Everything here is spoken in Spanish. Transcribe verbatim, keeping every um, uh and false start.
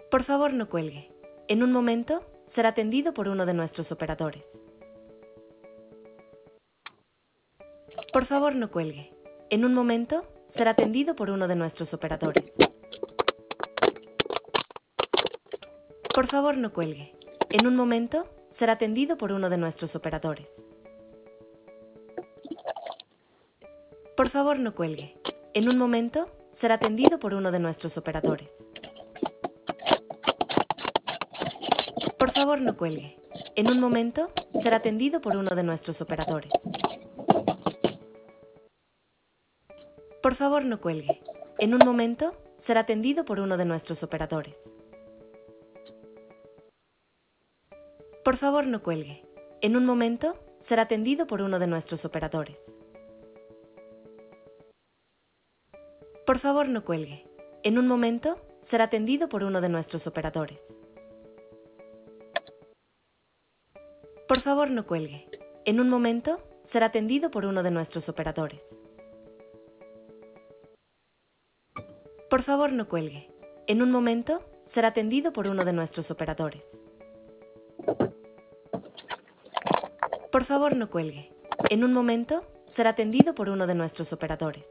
Por favor, no cuelgue. En un momento, será atendido por uno de nuestros operadores. Por favor, no cuelgue. En un momento, será atendido por uno de nuestros operadores. Por favor, no cuelgue. En un momento, será atendido por uno de nuestros operadores. Por favor, no cuelgue. En un momento, será atendido por uno de nuestros operadores. Por favor, no cuelgue. En un momento, será atendido por uno de nuestros operadores. Por favor, no cuelgue. En un momento, será atendido por uno de nuestros operadores. Por favor, no cuelgue. En un momento, será atendido por uno de nuestros operadores. Por favor, no cuelgue. En un momento, será atendido por uno de nuestros operadores. Por favor, no cuelgue. En un momento, será atendido por uno de nuestros operadores. Por favor, no cuelgue. En un momento, será atendido por uno de nuestros operadores. Por favor, no cuelgue. En un momento, será atendido por uno de nuestros operadores.